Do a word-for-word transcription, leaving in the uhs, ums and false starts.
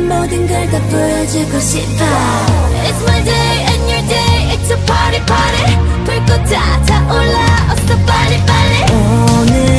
모든 걸 다 보여주고 싶어. It's my day and your day. It's a party party. 불꽃 다 타올라. 어서 빨리 빨리. 오늘